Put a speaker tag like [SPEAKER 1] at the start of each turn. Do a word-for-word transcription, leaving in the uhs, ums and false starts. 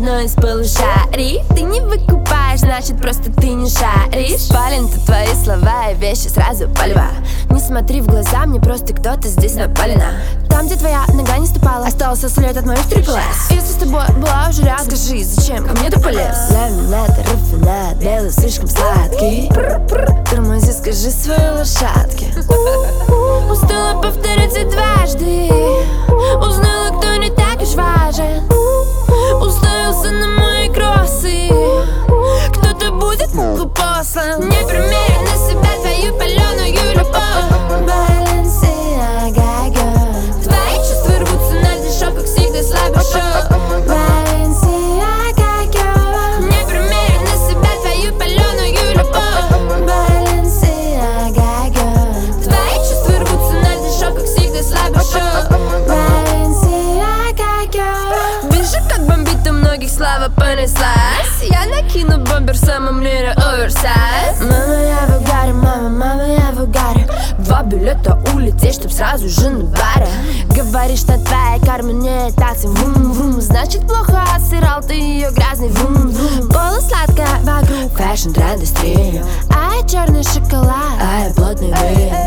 [SPEAKER 1] одно из полушарий. Ты не выкупаешь, значит просто ты не шаришь. Спален-то твои слова и вещи сразу палева. Не смотри в глаза, мне просто кто-то здесь напалена. Там, где твоя нога не ступала, остался след от моих трипл-эс. Если с тобой была уже рядом, скажи, зачем ко мне ты полез? Ламинат, рафинат, белый слишком сладкий. Тормози, скажи своей лошадке. Устала повториться дважды. Узнала, кто не так уж важен. Уставился на мои кроссы. Кто-то будет послан. Не примерь на себя твою паленую любовь. Balenciaga girl. Твои чувства рвутся на дешёв, как всегда слабый шоу. Balenciaga girl. Не примерь на себя твою паленую любовь. Balenciaga girl. Твои чувства рвутся на дешёв, как всегда слабый шоу. Balenciaga girl. Вижу, как бомбит у многих, слава понеслась. Я накину бомбер в самом мире оверсайз. Мама, я в угаре, мама, мама, я в угаре. Два билета улететь, чтоб сразу же на баре. Говоришь, что твоя карма не такси, вум-вум. Значит, плохо отстирал ты ее грязный вум-вум. Полусладкая вокруг, фэшн, тренды, стрим. А я черный шоколад, а я плотный вид.